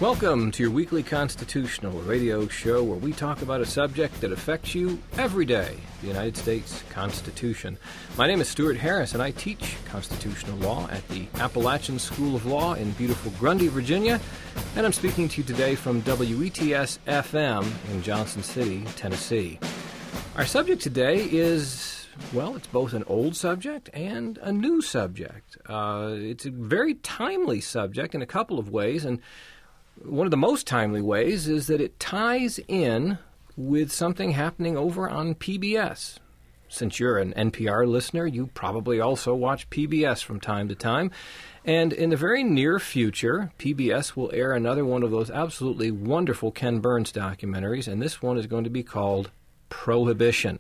Welcome to your weekly constitutional radio show where we talk about a subject that affects you every day, the United States Constitution. My name is Stuart Harris, and I teach constitutional law at the Appalachian School of Law in beautiful Grundy, Virginia, and I'm speaking to you today from WETS-FM in Johnson City, Tennessee. Our subject today is, well, it's both an old subject and a new subject. It's a very timely subject in a couple of ways, and one of the most timely ways is that it ties in with something happening over on PBS. Since you're an NPR listener, you probably also watch PBS from time to time. And in the very near future, PBS will air another one of those absolutely wonderful Ken Burns documentaries, and this one is going to be called Prohibition.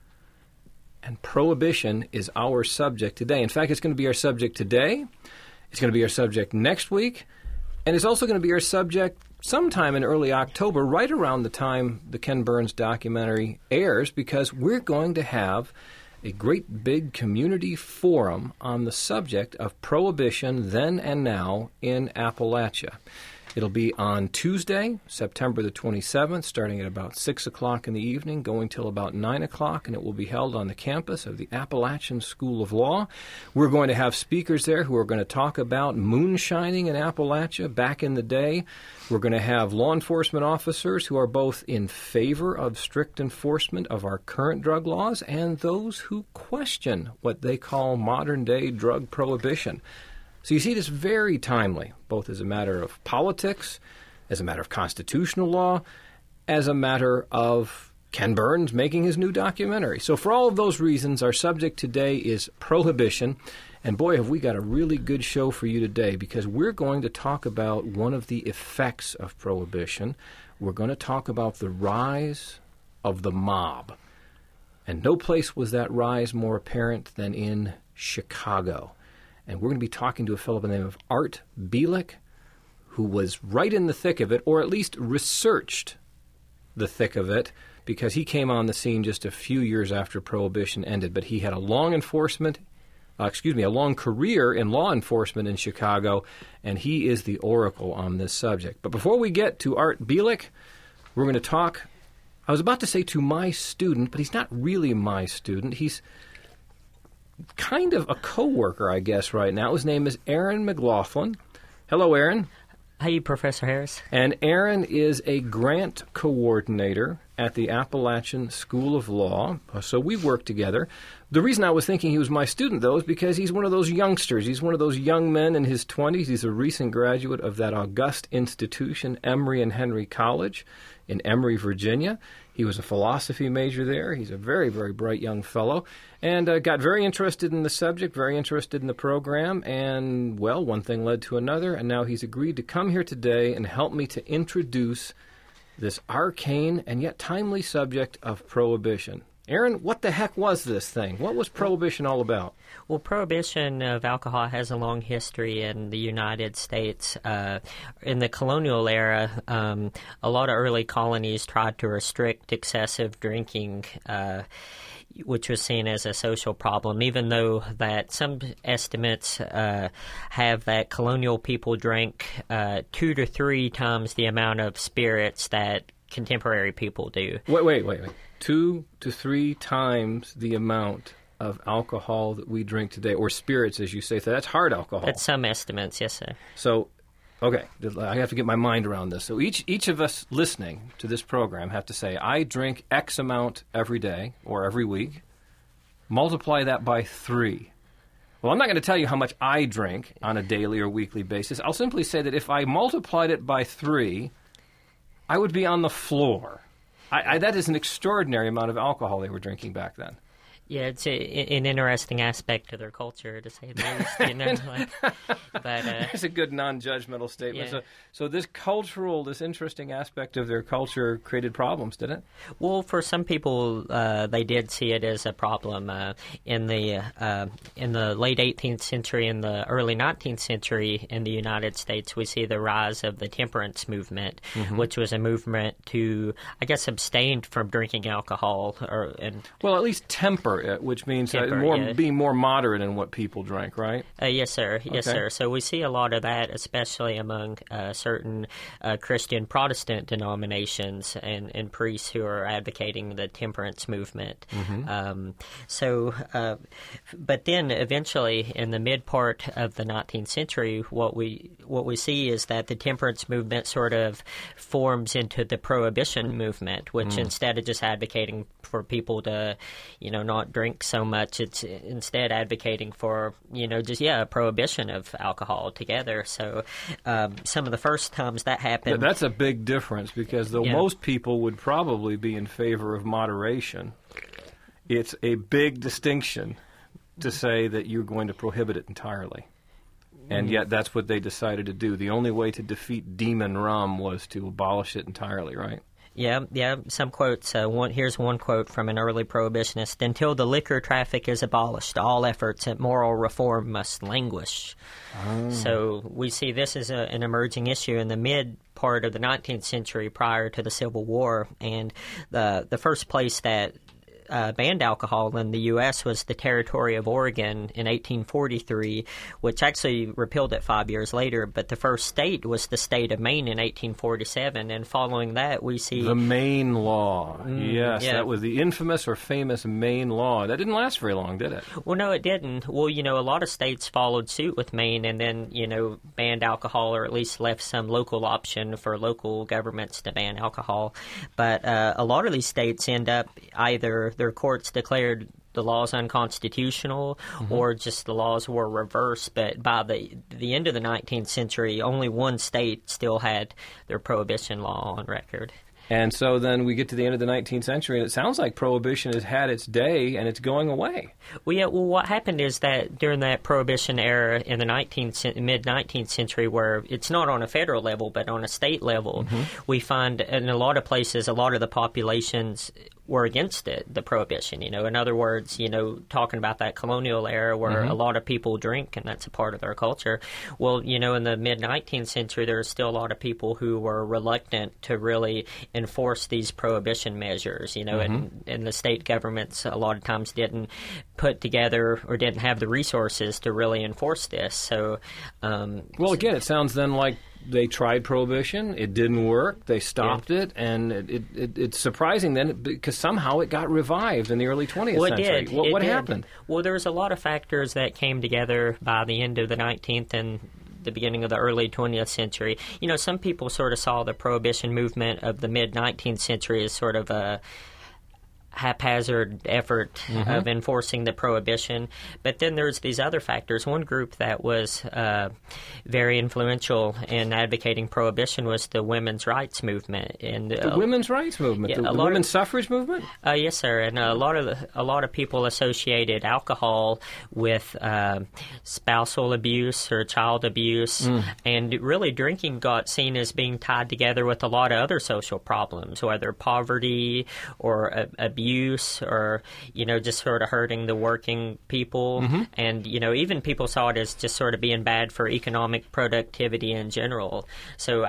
And Prohibition is our subject today. In fact, it's going to be our subject today. It's going to be our subject next week. And it's also going to be our subject sometime in early October, right around the time the Ken Burns documentary airs, because we're going to have a great big community forum on the subject of prohibition then and now in Appalachia. It'll be on Tuesday, September the 27th, starting at about 6 o'clock in the evening, going till about 9 o'clock, and it will be held on the campus of the Appalachian School of Law. We're going to have speakers there who are going to talk about moonshining in Appalachia back in the day. We're going to have law enforcement officers who are both in favor of strict enforcement of our current drug laws and those who question what they call modern-day drug prohibition. So you see this very timely, both as a matter of politics, as a matter of constitutional law, as a matter of Ken Burns making his new documentary. So for all of those reasons, our subject today is prohibition. And boy, have we got a really good show for you today, because we're going to talk about one of the effects of prohibition. We're going to talk about the rise of the mob. And no place was that rise more apparent than in Chicago. And we're going to be talking to a fellow by the name of Art Bielik, who was right in the thick of it, or at least researched the thick of it, because he came on the scene just a few years after Prohibition ended. But he had a long career in law enforcement in Chicago, and he is the oracle on this subject. But before we get to Art Bielik, we're going to talk, I was about to say to my student, but he's not really my student. He's kind of a co-worker, I guess, right now. His name is Aaron McLaughlin. Hello, Aaron. Hey, Professor Harris. And Aaron is a grant coordinator at the Appalachian School of Law, so we work together. The reason I was thinking he was my student, though, is because he's one of those youngsters. He's one of those young men in his 20s. He's a recent graduate of that august institution, Emory and Henry College in Emory, Virginia. He was a philosophy major there. He's a very, very bright young fellow, and got very interested in the subject, very interested in the program, and, well, one thing led to another, and now he's agreed to come here today and help me to introduce this arcane and yet timely subject of prohibition. Aaron, what the heck was this thing? What was prohibition all about? Well, prohibition of alcohol has a long history in the United States. In the colonial era, a lot of early colonies tried to restrict excessive drinking, which was seen as a social problem, even though that some estimates have that colonial people drank 2 to 3 times the amount of spirits that contemporary people do. Wait. 2 to 3 times the amount of alcohol that we drink today, or spirits, as you say. So that's hard alcohol. That's some estimates, yes, sir. So, okay, I have to get my mind around this. So each of us listening to this program have to say, I drink X amount every day or every week. Multiply that by 3. Well, I'm not going to tell you how much I drink on a daily or weekly basis. I'll simply say that if I multiplied it by 3, I would be on the floor. That is an extraordinary amount of alcohol they were drinking back then. Yeah, it's an interesting aspect of their culture, to say the least. You know, That's a good non-judgmental statement. Yeah. So this interesting aspect of their culture created problems, didn't it? Well, for some people, they did see it as a problem. In the late 18th century and the early 19th century in the United States, we see the rise of the temperance movement, which was a movement to, I guess, abstain from drinking alcohol. Well, at least temper temper, which means being more moderate in what people drink, right? Yes, sir. Yes, Okay. sir. So we see a lot of that, especially among certain Christian Protestant denominations and priests who are advocating the temperance movement. But then eventually, in the mid part of the 19th century, what we see is that the temperance movement sort of forms into the prohibition movement, which instead of just advocating for people to, not drink so much, it's instead advocating for, a prohibition of alcohol altogether. So some of the first times that happened... That's a big difference because though most people would probably be in favor of moderation, it's a big distinction to say that you're going to prohibit it entirely. And yet that's what they decided to do. The only way to defeat demon rum was to abolish it entirely, right? Yeah. Some quotes. Here's one quote from an early prohibitionist. "Until the liquor traffic is abolished, all efforts at moral reform must languish." So we see this as an emerging issue in the mid part of the 19th century prior to the Civil War. And the first place that banned alcohol in the U.S. was the Territory of Oregon in 1843, which actually repealed it 5 years later. But the first state was the state of Maine in 1847, and following that we see... The Maine Law. Yes, yeah. That was the infamous or famous Maine Law. That didn't last very long, did it? Well, no, it didn't. Well, a lot of states followed suit with Maine and then, banned alcohol or at least left some local option for local governments to ban alcohol. But a lot of these states end up either their courts declared the laws unconstitutional or just the laws were reversed. But by the end of the 19th century, only one state still had their prohibition law on record. And so then we get to the end of the 19th century, and it sounds like Prohibition has had its day, and it's going away. Well, what happened is that during that Prohibition era in the mid-19th century, where it's not on a federal level but on a state level, we find in a lot of places a lot of the populations were against it, the Prohibition. In other words, talking about that colonial era where a lot of people drink and that's a part of their culture. Well, in the mid-19th century, there were still a lot of people who were reluctant to really enforce these prohibition measures, and the state governments a lot of times didn't put together or didn't have the resources to really enforce this. So, well, again, it sounds then like they tried Prohibition, it didn't work, they stopped it, and it's surprising then because somehow it got revived in the early 20th century. What happened? Well, there was a lot of factors that came together by the end of the 19th and the beginning of the early 20th century. Some people sort of saw the Prohibition movement of the mid-19th century as sort of a haphazard effort of enforcing the Prohibition. But then there's these other factors. One group that was very influential in advocating Prohibition was the women's rights movement. And the women's rights movement? The women's suffrage movement? Yes, sir. And a lot of people associated alcohol with spousal abuse or child abuse. And really drinking got seen as being tied together with a lot of other social problems, whether poverty or abuse or, just sort of hurting the working people. And, even people saw it as just sort of being bad for economic productivity in general. So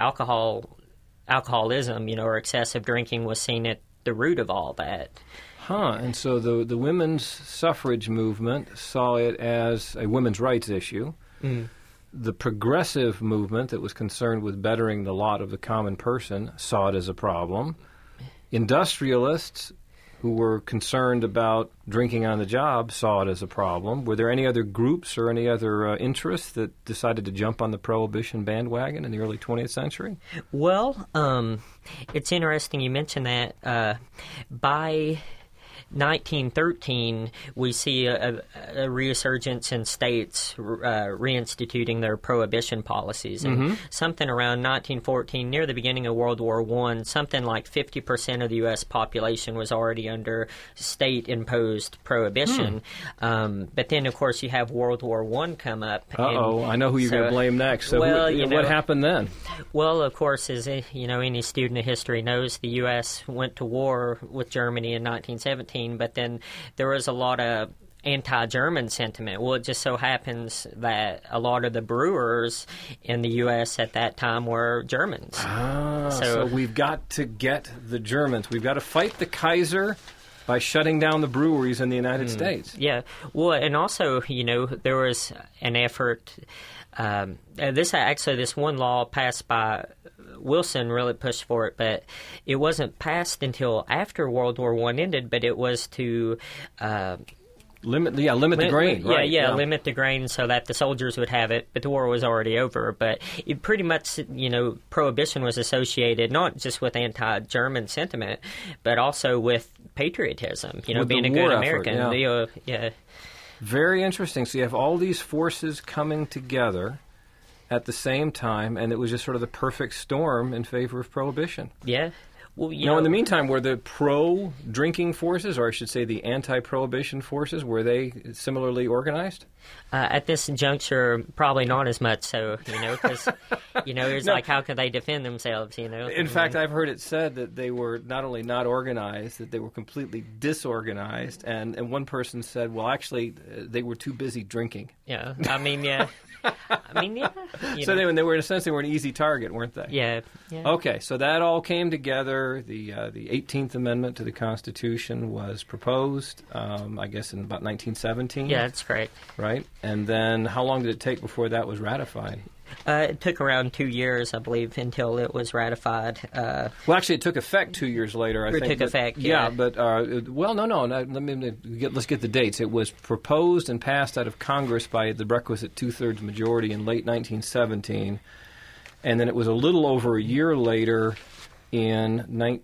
alcoholism, or excessive drinking was seen at the root of all that. And so the women's suffrage movement saw it as a women's rights issue. The progressive movement that was concerned with bettering the lot of the common person saw it as a problem. Industrialists who were concerned about drinking on the job saw it as a problem. Were there any other groups or any other interests that decided to jump on the Prohibition bandwagon in the early 20th century? Well, it's interesting you mentioned that. By 1913, we see a resurgence in states reinstituting their prohibition policies. And something around 1914, near the beginning of World War I, something like 50% of the U.S. population was already under state-imposed prohibition. But then, of course, you have World War I come up. I know who you're going to blame next. So what happened then? Well, of course, as any student of history knows, the U.S. went to war with Germany in 1917. But then there was a lot of anti-German sentiment. Well, it just so happens that a lot of the brewers in the U.S. at that time were Germans. So we've got to get the Germans. We've got to fight the Kaiser by shutting down the breweries in the United States. Yeah. Well, and also, there was an effort. This one law passed by Wilson really pushed for it, but it wasn't passed until after World War I ended. But it was to limit the grain. Right? Limit the grain so that the soldiers would have it. But the war was already over. But it pretty much, prohibition was associated not just with anti-German sentiment, but also with patriotism. With being a good American. Effort, Very interesting. So you have all these forces coming together at the same time, and it was just sort of the perfect storm in favor of prohibition. Yeah. Well, in the meantime, were the pro-drinking forces, or I should say the anti-prohibition forces, were they similarly organized? At this juncture, probably not as much so, because, it's like, how could they defend themselves, In fact, I've heard it said that they were not only not organized, that they were completely disorganized, and one person said, well, actually, they were too busy drinking. Yeah, So they were, in a sense, they were an easy target, weren't they? Yeah. Okay, so that all came together. The 18th Amendment to the Constitution was proposed, I guess, in about 1917. Yeah, that's correct. Right? And then how long did it take before that was ratified? It took around 2 years, I believe, until it was ratified. Well, actually, it took effect 2 years later, I think. It took effect, yeah. But, let's get the dates. It was proposed and passed out of Congress by the requisite two-thirds majority in late 1917. And then it was a little over a year later in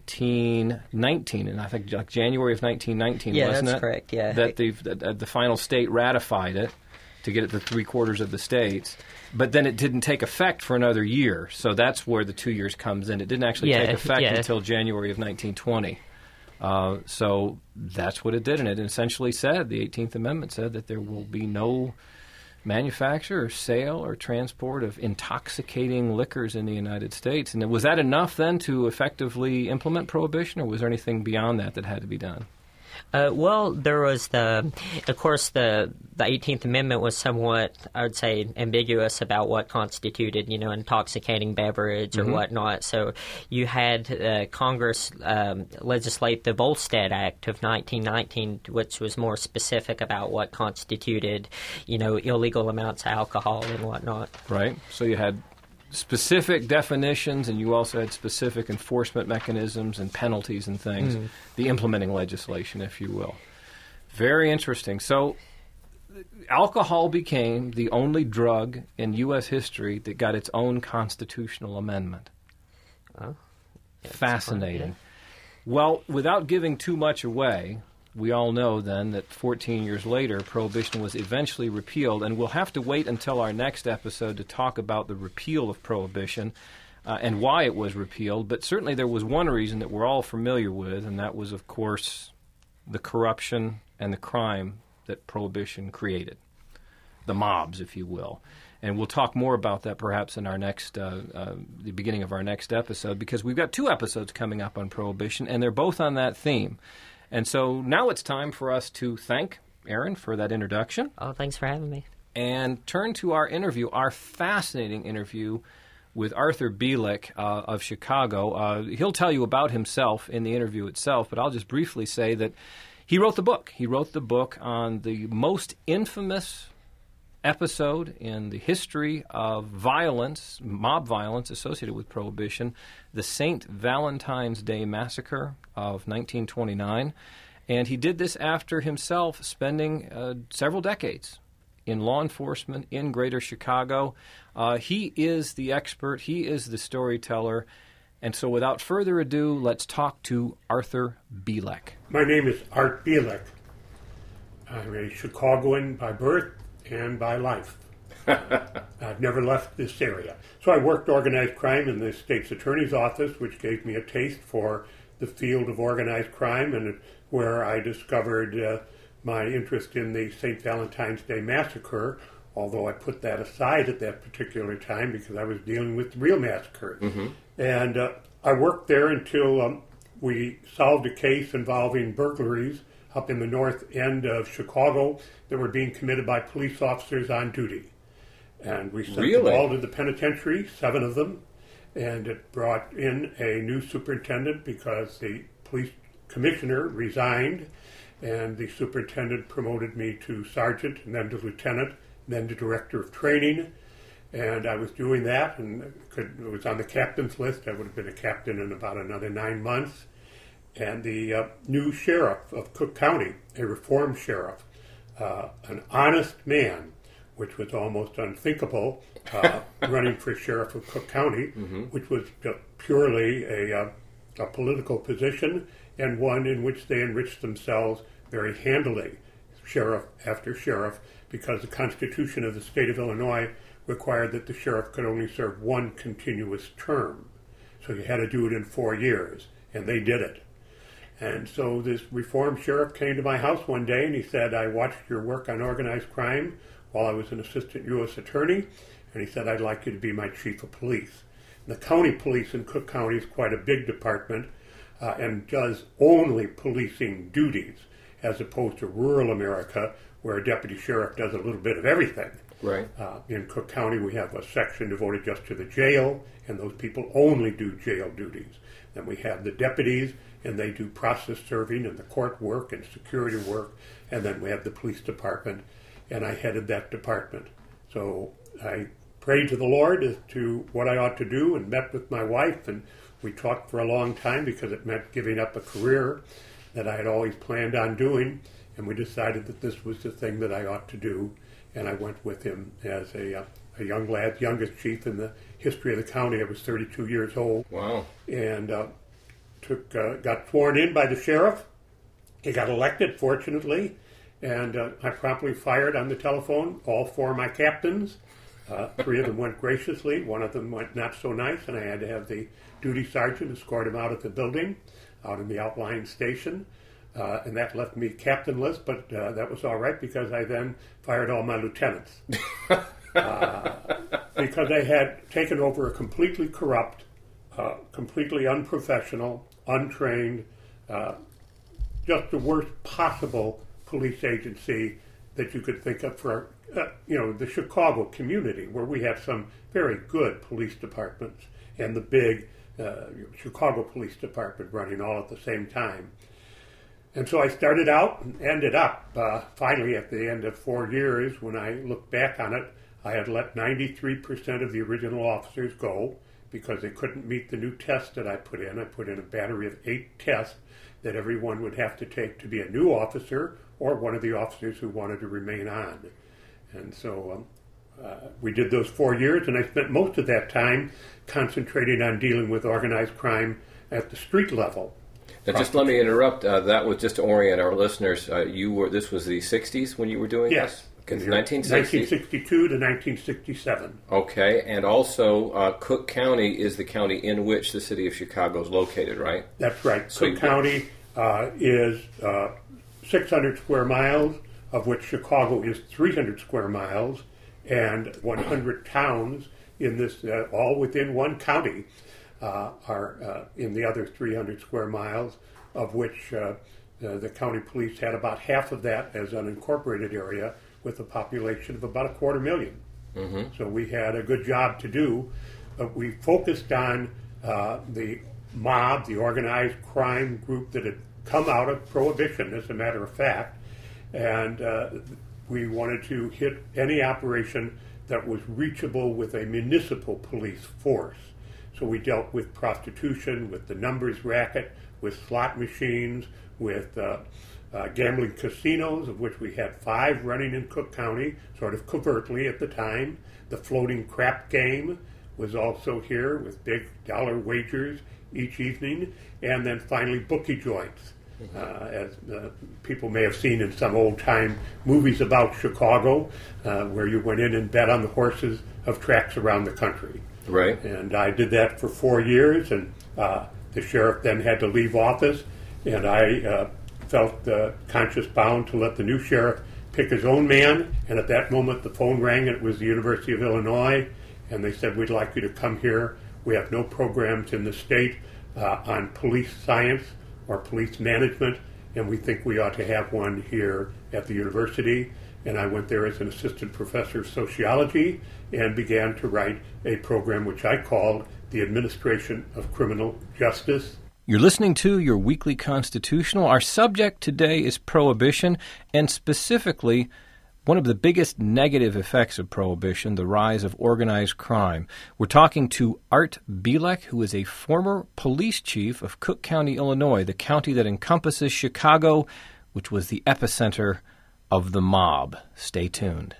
1919, and I think like January of 1919, wasn't it? Yeah, that's correct, yeah. That the final state ratified it to get it to three-quarters of the states. But then it didn't take effect for another year, so that's where the 2 years comes in. It didn't actually take effect until January of 1920. So that's what it did, and it essentially said, the 18th Amendment said that there will be no manufacture or sale or transport of intoxicating liquors in the United States. And was that enough then to effectively implement prohibition, or was there anything beyond that that had to be done? Well, there was the 18th Amendment was somewhat, I would say, ambiguous about what constituted, intoxicating beverage or whatnot. So you had Congress legislate the Volstead Act of 1919, which was more specific about what constituted, illegal amounts of alcohol and whatnot. Right. So you had specific definitions, and you also had specific enforcement mechanisms and penalties and things, the implementing legislation, if you will. Very interesting. So alcohol became the only drug in U.S. history that got its own constitutional amendment. Oh, fascinating. Well, without giving too much away, we all know then that 14 years later, Prohibition was eventually repealed, and we'll have to wait until our next episode to talk about the repeal of Prohibition and why it was repealed. But certainly there was one reason that we're all familiar with, and that was, of course, the corruption and the crime that Prohibition created, the mobs, if you will. And we'll talk more about that perhaps in our next, the beginning of our next episode, because we've got 2 episodes coming up on Prohibition, and they're both on that theme. And so now it's time for us to thank Erin for that introduction. Oh, thanks for having me. And turn to our interview, our fascinating interview with Arthur Bielek of Chicago. He'll tell you about himself in the interview itself, but I'll just briefly say that he wrote the book. He wrote the book on the most infamous episode in the history of violence, mob violence associated with Prohibition, the St. Valentine's Day Massacre of 1929. And he did this after himself spending several decades in law enforcement in Greater Chicago. He is the expert. He is the storyteller. And so without further ado, let's talk to Arthur Bielek. My name is Art Bielek. I'm a Chicagoan by birth and by life. I've never left this area. So I worked organized crime in the state's attorney's office, which gave me a taste for the field of organized crime, and where I discovered my interest in the St. Valentine's Day Massacre, although I put that aside at that particular time because I was dealing with the real massacres. Mm-hmm. And I worked there until we solved a case involving burglaries up in the north end of Chicago that were being committed by police officers on duty. And we sent them all to the penitentiary, 7 of them, and it brought in a new superintendent because the police commissioner resigned, and the superintendent promoted me to sergeant, and then to lieutenant, and then to director of training. And I was doing that, and was on the captain's list. I would have been a captain in about another 9 months. And the new sheriff of Cook County, a reformed sheriff, an honest man, which was almost unthinkable, running for sheriff of Cook County, which was purely a political position, and one in which they enriched themselves very handily, sheriff after sheriff, because the Constitution of the state of Illinois required that the sheriff could only serve one continuous term. So you had to do it in 4 years, and they did it. And so this reformed sheriff came to my house one day, and he said, I watched your work on organized crime while I was an assistant U.S. attorney, and he said, I'd like you to be my chief of police. And the county police in Cook County is quite a big department, and does only policing duties, as opposed to rural America, where a deputy sheriff does a little bit of everything. Right. In Cook County, we have a section devoted just to the jail, and those people only do jail duties. Then we have the deputies, and they do process serving and the court work and security work, and then we have the police department, and I headed that department. So I prayed to the Lord as to what I ought to do, and met with my wife, and we talked for a long time because it meant giving up a career that I had always planned on doing, and we decided that this was the thing that I ought to do. And I went with him as a young lad, youngest chief in the history of the county. I was 32 years old. Wow. And got sworn in by the sheriff. He got elected, fortunately, and I promptly fired on the telephone all 4 of my captains. 3 of them went graciously. 1 of them went not so nice, and I had to have the duty sergeant escort him out of the building, out in the outlying station. And that left me captainless, but that was all right because I then fired all my lieutenants. Because they had taken over a completely corrupt, completely unprofessional, untrained, just the worst possible police agency that you could think of for, the Chicago community, where we have some very good police departments, and the big Chicago Police Department running all at the same time. And so I started out and ended up, finally at the end of 4 years, when I look back on it, I had let 93% of the original officers go because they couldn't meet the new test that I put in. I put in a battery of 8 tests that everyone would have to take to be a new officer or one of the officers who wanted to remain on. And so we did those 4 years, and I spent most of that time concentrating on dealing with organized crime at the street level. Now, just let me interrupt. That was just to orient our listeners. This was the 60s when you were doing this? Yes. 1962 to 1967. Okay, and also Cook County is the county in which the city of Chicago is located, right? That's right. So Cook County is 600 square miles, of which Chicago is 300 square miles, and 100 towns in this, all within one county. Are in the other 300 square miles, of which the county police had about half of that as an unincorporated area with a population of about 250,000. Mm-hmm. So we had a good job to do. But we focused on the mob, the organized crime group that had come out of Prohibition, as a matter of fact, and we wanted to hit any operation that was reachable with a municipal police force. So we dealt with prostitution, with the numbers racket, with slot machines, with gambling casinos, of which we had 5 running in Cook County, sort of covertly at the time. The floating crap game was also here with big dollar wagers each evening. And then finally bookie joints, as people may have seen in some old-time movies about Chicago, where you went in and bet on the horses of tracks around the country. Right. And I did that for 4 years, and the sheriff then had to leave office, and I felt conscious bound to let the new sheriff pick his own man. And at that moment, the phone rang, and it was the University of Illinois, and they said, we'd like you to come here. We have no programs in the state on police science or police management, and we think we ought to have one here at the university. And I went there as an assistant professor of sociology and began to write a program which I called the Administration of Criminal Justice. You're listening to your weekly constitutional. Our subject today is prohibition, and specifically one of the biggest negative effects of prohibition, the rise of organized crime. We're talking to Art Bielek, who is a former police chief of Cook County, Illinois, the county that encompasses Chicago, which was the epicenter of the mob. Stay tuned.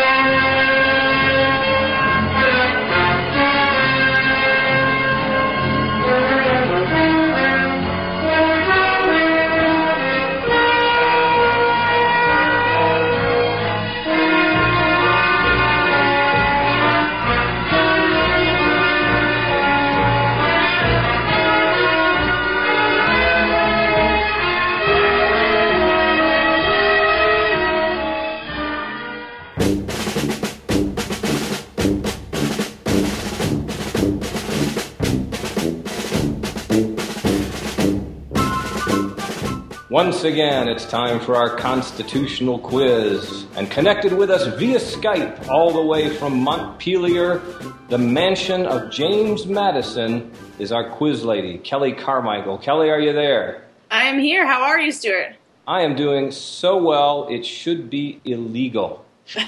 Once again, it's time for our constitutional quiz. And connected with us via Skype, all the way from Montpelier, the mansion of James Madison, is our quiz lady, Kelly Carmichael. Kelly, are you there? I am here. How are you, Stuart? I am doing so well, it should be illegal.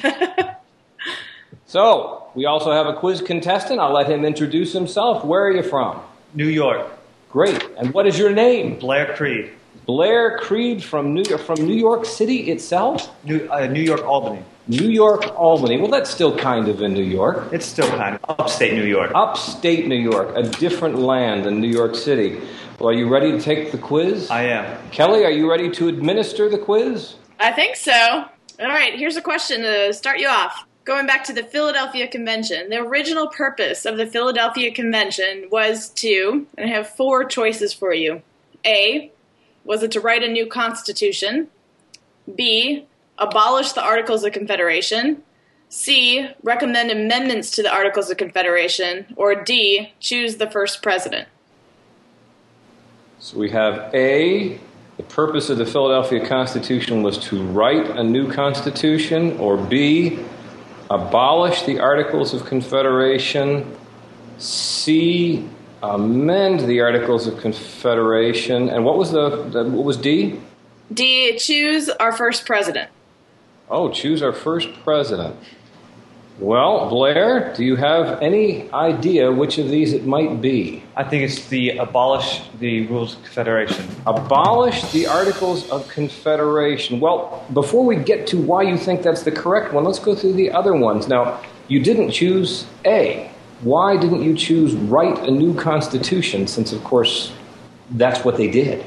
So, we also have a quiz contestant. I'll let him introduce himself. Where are you from? New York. Great. And what is your name? Blair Creed. Blair Creed from New York City itself? New York, Albany. New York, Albany. Well, that's still kind of in New York. It's still kind of upstate New York. Upstate New York, a different land than New York City. Well, are you ready to take the quiz? I am. Kelly, are you ready to administer the quiz? I think so. All right, here's a question to start you off. Going back to the Philadelphia Convention, the original purpose of the Philadelphia Convention was to, and I have 4 choices for you. A, was it to write a new constitution? B, abolish the Articles of Confederation? C, recommend amendments to the Articles of Confederation? Or D, choose the first president? So we have A, the purpose of the Philadelphia Constitution was to write a new constitution, or B, abolish the Articles of Confederation, C, amend the Articles of Confederation, and what was D? D, choose our first president. Oh, choose our first president. Well, Blair, do you have any idea which of these it might be? I think it's the abolish the Rules of Confederation. Abolish the Articles of Confederation. Well, before we get to why you think that's the correct one, let's go through the other ones. Now, you didn't choose A. Why didn't you choose write a new constitution, since, of course, that's what they did?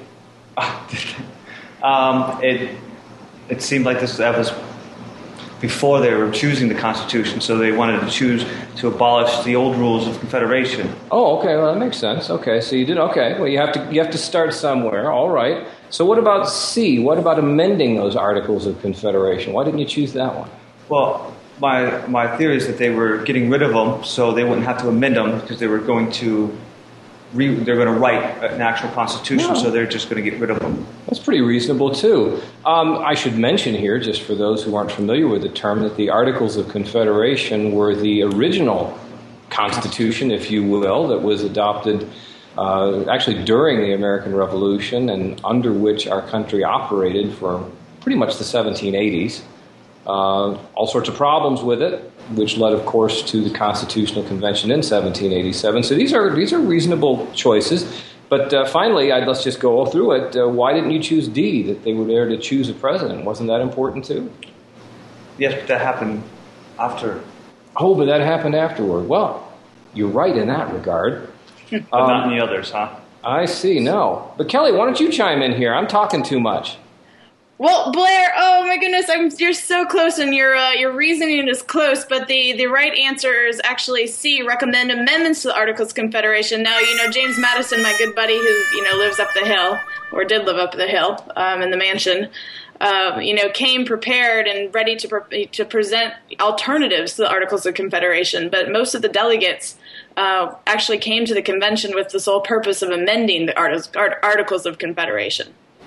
It seemed like that was before they were choosing the Constitution, so they wanted to choose to abolish the old rules of Confederation. Oh, okay, well, that makes sense. Okay, so you did, okay. Well, you have to start somewhere, all right. So what about C? What about amending those Articles of Confederation? Why didn't you choose that one? Well, my theory is that they were getting rid of them so they wouldn't have to amend them, because they were going to write an actual constitution, No. so they're just going to get rid of them. That's pretty reasonable, too. I should mention here, just for those who aren't familiar with the term, that the Articles of Confederation were the original Constitution, if you will, that was adopted actually during the American Revolution and under which our country operated for pretty much the 1780s. All sorts of problems with it, which led, of course, to the Constitutional Convention in 1787. So these are reasonable choices. But finally, let's just go all through it. Why didn't you choose D, that they were there to choose a president? Wasn't that important too? Yes, but that happened after. Oh, but that happened afterward. Well, you're right in that regard. But not in the others, huh? I see, no. But Kelly, why don't you chime in here? I'm talking too much. Well, Blair, oh my goodness, you're so close, and your reasoning is close, but the right answer is actually C, recommend amendments to the Articles of Confederation. Now, James Madison, my good buddy who, lives up the hill, or did live up the hill, in the mansion, came prepared and ready to present alternatives to the Articles of Confederation, but most of the delegates actually came to the convention with the sole purpose of amending the Articles of Confederation.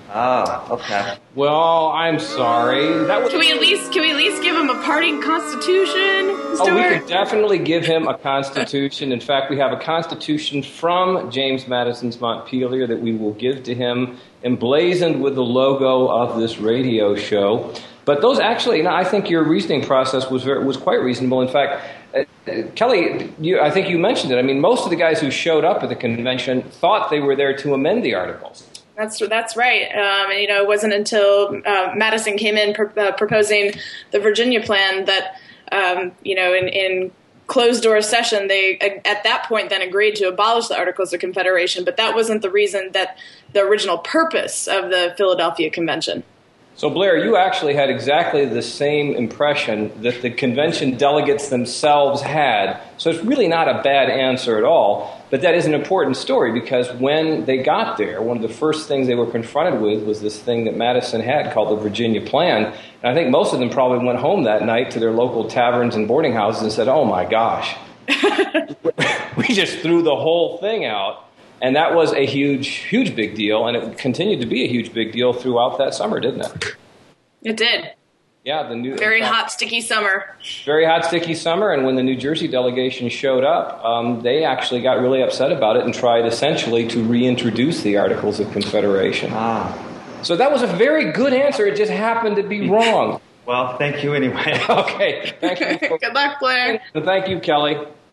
Okay. Well, I'm sorry. That was. Can we at least give him a parting constitution, Stuart? Oh, we could definitely give him a constitution. In fact, we have a constitution from James Madison's Montpelier that we will give to him, emblazoned with the logo of this radio show. But those actually, I think your reasoning process was quite reasonable. In fact, Kelly, I think you mentioned it. I mean, most of the guys who showed up at the convention thought they were there to amend the articles. That's right. And, it wasn't until Madison came in proposing the Virginia plan that, in closed-door session, they, at that point, then agreed to abolish the Articles of Confederation. But that wasn't the reason that the original purpose of the Philadelphia Convention. So, Blair, you actually had exactly the same impression that the convention delegates themselves had. So it's really not a bad answer at all. But that is an important story because when they got there, one of the first things they were confronted with was this thing that Madison had called the Virginia Plan. And I think most of them probably went home that night to their local taverns and boarding houses and said, oh, my gosh, we just threw the whole thing out. And that was a huge big deal, and it continued to be a huge big deal throughout that summer, didn't it? It did. Yeah, very hot, sticky summer. Very hot, sticky summer, and when the New Jersey delegation showed up, they actually got really upset about it and tried essentially to reintroduce the Articles of Confederation. So that was a very good answer. It just happened to be wrong. Well, thank you anyway. Okay. Thank you. Good luck, Blair. And thank you, Kelly.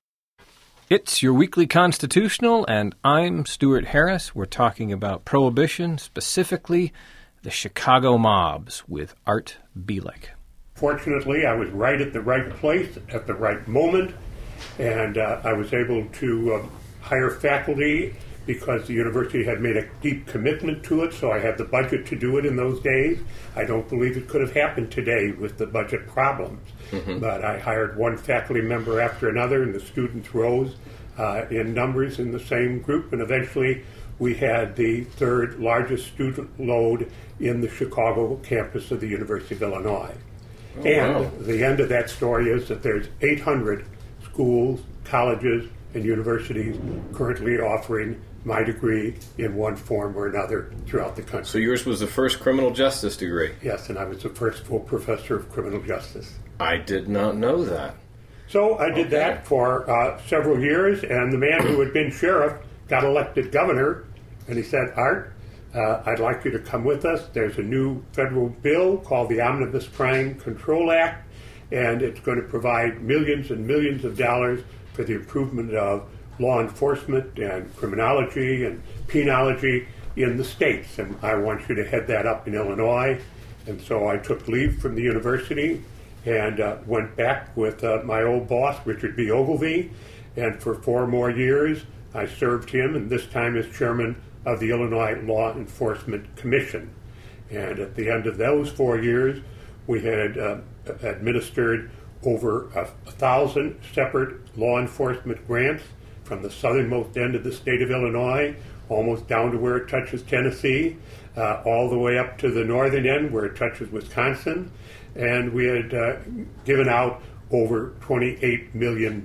It's your weekly constitutional, and I'm Stuart Harris. We're talking about Prohibition, specifically the Chicago mobs, with Art Bielek. Fortunately, I was right at the right place at the right moment, and I was able to hire faculty because the university had made a deep commitment to it, so I had the budget to do it in those days. I don't believe it could have happened today with the budget problems. But I hired one faculty member after another, and the students rose in numbers in the same group, and eventually we had the third largest student load in the Chicago campus of the University of Illinois. The end of that story is that there's 800 schools, colleges, and universities currently offering my degree in one form or another throughout the country. So yours was the first criminal justice degree? Yes, and I was the first full professor of criminal justice. I did not know that. So I did that for several years, and the man who had been sheriff got elected governor, and he said, Art, I'd like you to come with us. There's a new federal bill called the Omnibus Crime Control Act, and it's going to provide millions and millions of dollars for the improvement of law enforcement and criminology and penology in the states, and I want you to head that up in Illinois. And so I took leave from the university and went back with my old boss, Richard B. Ogilvie, and for 4 more years I served him, and this time as chairman of the Illinois Law Enforcement Commission. And at the end of those 4 years, we had administered over 1,000 separate law enforcement grants from the southernmost end of the state of Illinois, almost down to where it touches Tennessee, all the way up to the northern end where it touches Wisconsin. And we had given out over $28 million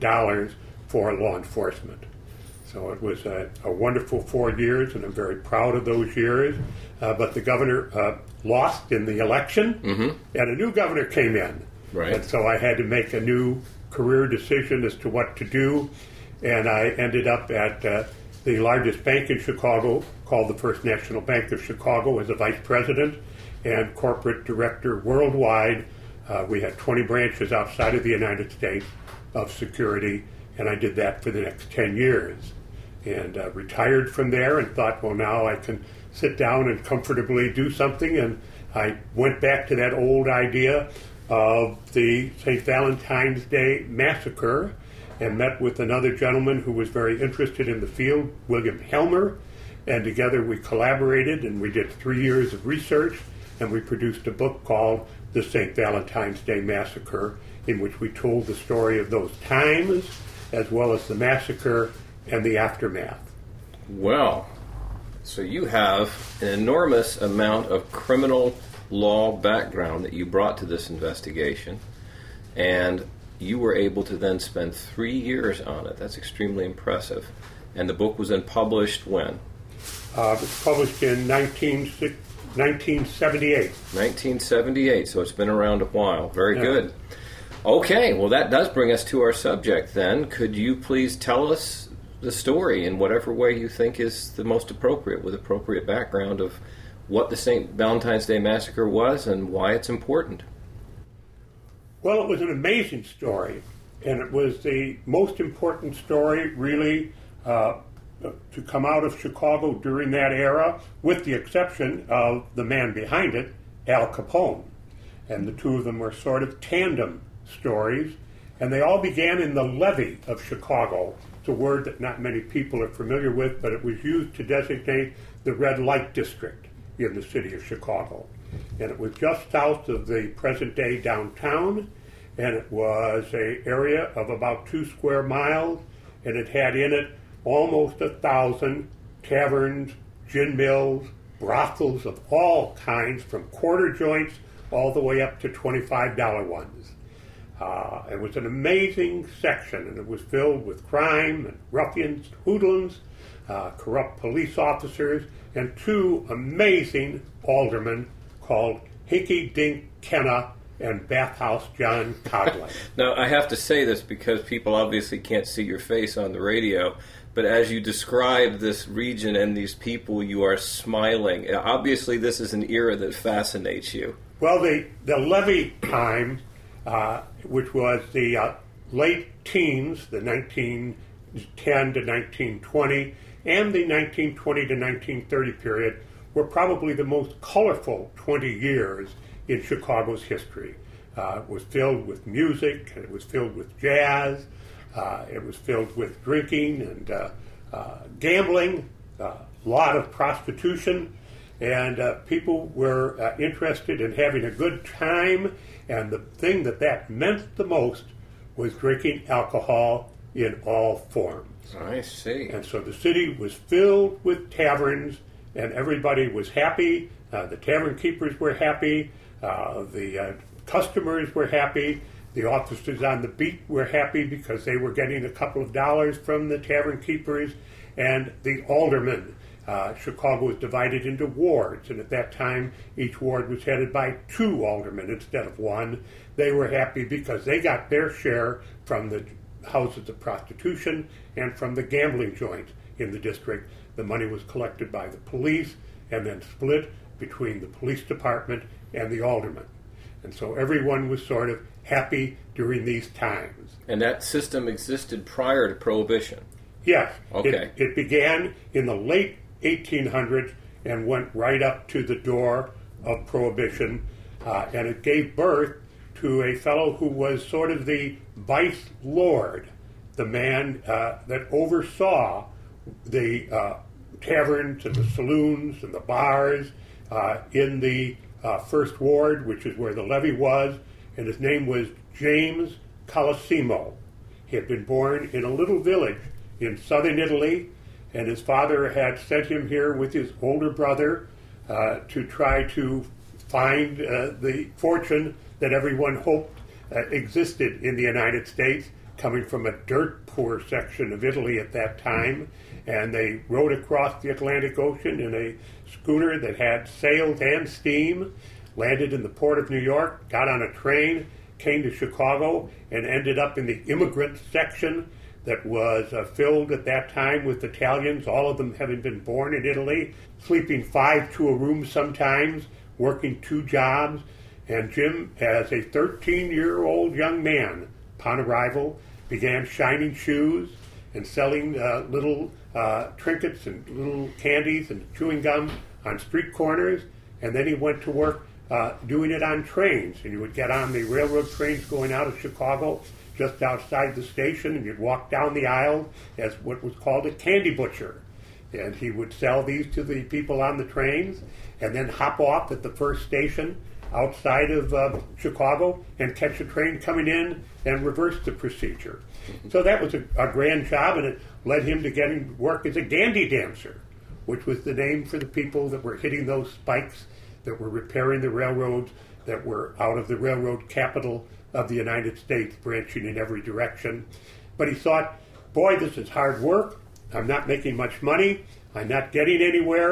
for law enforcement. So it was a wonderful 4 years, and I'm very proud of those years. But the governor lost in the election, and a new governor came in. Right. And so I had to make a new career decision as to what to do. And I ended up at the largest bank in Chicago, called the First National Bank of Chicago, as a vice president and corporate director worldwide. We had 20 branches outside of the United States of security, and I did that for the next 10 years. And retired from there and thought, well, now I can sit down and comfortably do something. And I went back to that old idea of the St. Valentine's Day Massacre, and met with another gentleman who was very interested in the field, William Helmer, and together we collaborated, and we did 3 years of research, and we produced a book called The St. Valentine's Day Massacre, in which we told the story of those times, as well as the massacre and the aftermath. Well, so you have an enormous amount of criminal law background that you brought to this investigation, and you were able to then spend 3 years on it. That's extremely impressive. And the book was then published when? It was published in 1978. 1978, so it's been around a while. Very Yeah. good. Okay, well, that does bring us to our subject then. Could you please tell us the story in whatever way you think is the most appropriate, with appropriate background of what the St. Valentine's Day Massacre was and why it's important? Well, it was an amazing story, and it was the most important story, really, to come out of Chicago during that era, with the exception of the man behind it, Al Capone. And the two of them were sort of tandem stories, and they all began in the levee of Chicago. It's a word that not many people are familiar with, but it was used to designate the red light district in the city of Chicago. And it was just south of the present-day downtown, and it was an area of about 2 square miles, and it had in it almost 1,000 taverns, gin mills, brothels of all kinds, from quarter joints all the way up to $25 ones. It was an amazing section, and it was filled with crime and ruffians, hoodlums, corrupt police officers, and 2 amazing aldermen called Hickey Dink Kenna and Bathhouse John Coghlan. Now, I have to say this because people obviously can't see your face on the radio, but as you describe this region and these people, you are smiling. Obviously, this is an era that fascinates you. Well, the levee time, which was the late teens, the 1910 to 1920, and the 1920 to 1930 period, were probably the most colorful 20 years in Chicago's history. It was filled with music, and it was filled with jazz, it was filled with drinking and gambling, a lot of prostitution, and people were interested in having a good time, and the thing that meant the most was drinking alcohol in all forms. I see. And so the city was filled with taverns, and everybody was happy. The tavern keepers were happy. The customers were happy. The officers on the beat were happy because they were getting a couple of dollars from the tavern keepers. And the aldermen. Chicago was divided into wards, and at that time each ward was headed by 2 aldermen instead of 1. They were happy because they got their share from the houses of prostitution and from the gambling joints in the district. The money was collected by the police and then split between the police department and the aldermen. And so everyone was sort of happy during these times. And that system existed prior to Prohibition? Yes. Okay. It began in the late 1800s and went right up to the door of Prohibition, and it gave birth to a fellow who was sort of the vice lord, the man that oversaw the taverns and the saloons and the bars in the First Ward, which is where the levee was, and his name was James Colosimo. He had been born in a little village in southern Italy, and his father had sent him here with his older brother to try to find the fortune that everyone hoped existed in the United States, coming from a dirt-poor section of Italy at that time. And they rowed across the Atlantic Ocean in a schooner that had sails and steam, landed in the port of New York, got on a train, came to Chicago, and ended up in the immigrant section that was filled at that time with Italians, all of them having been born in Italy, sleeping 5 to a room sometimes, working 2 jobs. And Jim, as a 13-year-old young man, upon arrival, began shining shoes and selling little trinkets and little candies and chewing gum on street corners. And then he went to work doing it on trains. And you would get on the railroad trains going out of Chicago just outside the station, and you'd walk down the aisle as what was called a candy butcher. And he would sell these to the people on the trains and then hop off at the first station outside of Chicago and catch a train coming in and reverse the procedure. So that was a grand job, and it led him to getting work as a gandy dancer, which was the name for the people that were hitting those spikes, that were repairing the railroads, that were out of the railroad capital of the United States, branching in every direction. But he thought, boy, this is hard work. I'm not making much money. I'm not getting anywhere.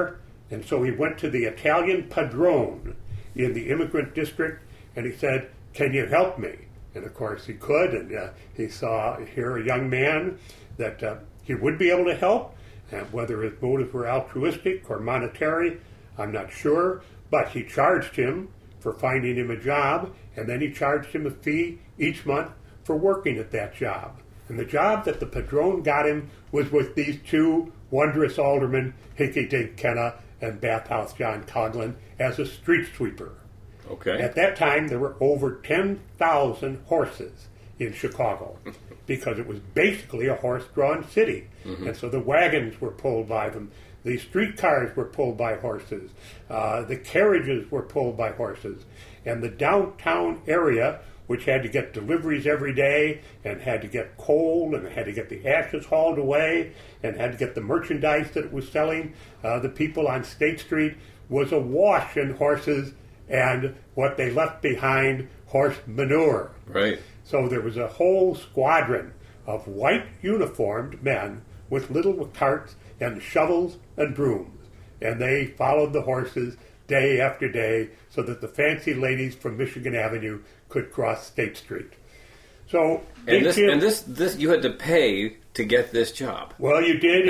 And so he went to the Italian padrone in the immigrant district, and he said, "Can you help me?" And of course he could, and he saw here a young man that he would be able to help, and whether his motives were altruistic or monetary, I'm not sure, but he charged him for finding him a job, and then he charged him a fee each month for working at that job. And the job that the padrone got him was with these two wondrous aldermen, Hickey Dink Kenna and Bathhouse John Coghlan, as a street sweeper. Okay. At that time, there were over 10,000 horses in Chicago because it was basically a horse-drawn city. And so the wagons were pulled by them. The streetcars were pulled by horses. The carriages were pulled by horses. And the downtown area, which had to get deliveries every day and had to get coal and had to get the ashes hauled away and had to get the merchandise that it was selling, the people on State Street, was awash in horses and what they left behind, horse manure. Right. So there was a whole squadron of white uniformed men with little carts and shovels and brooms. And they followed the horses day after day so that the fancy ladies from Michigan Avenue could cross State Street. So this you had to pay to get this job. Well, you did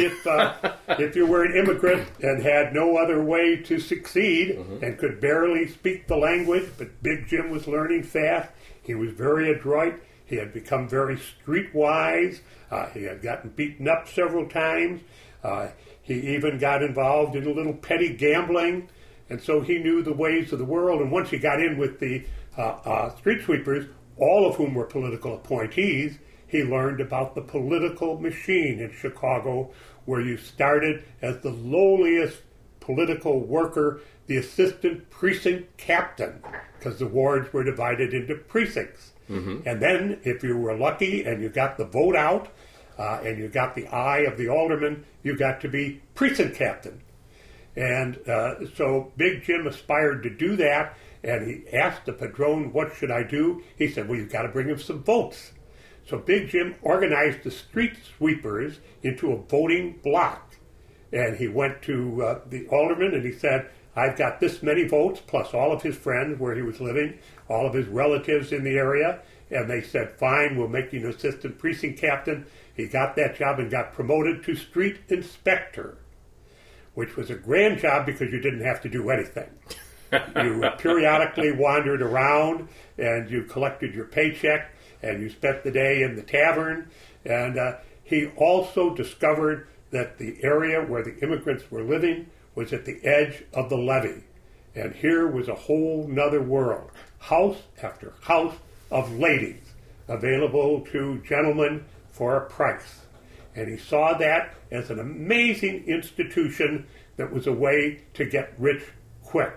if you were an immigrant and had no other way to succeed and could barely speak the language, but Big Jim was learning fast. He was very adroit. He had become very streetwise. He had gotten beaten up several times. He even got involved in a little petty gambling, and so he knew the ways of the world. And once he got in with the street sweepers, all of whom were political appointees, he learned about the political machine in Chicago, where you started as the lowliest political worker, the assistant precinct captain, because the wards were divided into precincts. And then, if you were lucky and you got the vote out, and you got the eye of the alderman, you got to be precinct captain. And so Big Jim aspired to do that, and he asked the padrone, "What should I do?" He said, "Well, you've got to bring him some votes." So Big Jim organized the street sweepers into a voting block. And he went to the alderman and he said, "I've got this many votes, plus all of his friends where he was living, all of his relatives in the area." And they said, "Fine, we'll make you an assistant precinct captain." He got that job and got promoted to street inspector, which was a grand job because you didn't have to do anything. You periodically wandered around and you collected your paycheck and you spent the day in the tavern. And he also discovered that the area where the immigrants were living was at the edge of the levee. And here was a whole nother world. House after house of ladies available to gentlemen for a price. And he saw that as an amazing institution that was a way to get rich quick.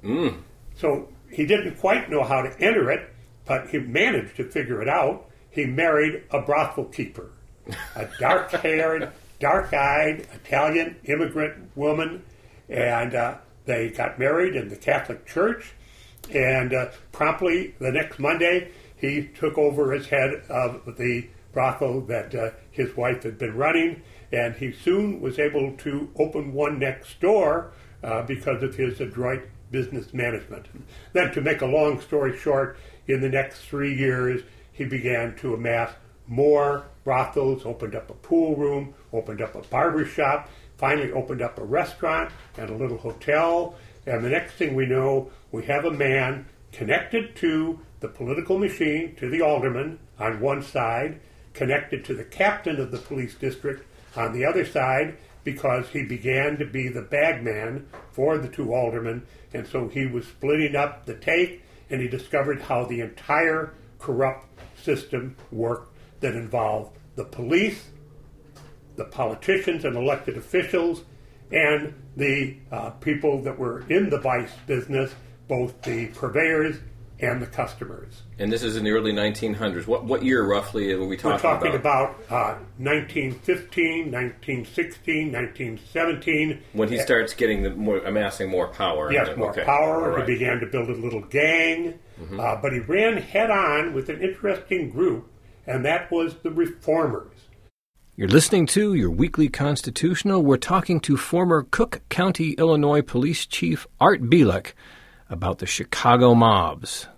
So he didn't quite know how to enter it, but he managed to figure it out. He married a brothel keeper, a dark-haired, dark-eyed Italian immigrant woman, and they got married in the Catholic Church, and promptly the next Monday he took over as head of the brothel that his wife had been running, and he soon was able to open one next door because of his adroit business management. Then, to make a long story short, in the next 3 years, he began to amass more brothels, opened up a pool room, opened up a barber shop, finally opened up a restaurant and a little hotel. And the next thing we know, we have a man connected to the political machine, to the alderman on one side, connected to the captain of the police district on the other side, because he began to be the bagman for the two aldermen, and so he was splitting up the take, and he discovered how the entire corrupt system worked that involved the police, the politicians and elected officials, and the people that were in the vice business, both the purveyors and the customers. And this is in the early 1900s. What year roughly are we talking about? We're talking about 1915, 1916, 1917. When he starts getting amassing more power. Yes, more power. Right. He began to build a little gang. But he ran head-on with an interesting group, and that was the Reformers. You're listening to your weekly Constitutional. We're talking to former Cook County, Illinois Police Chief Art Bielek about the Chicago mobs.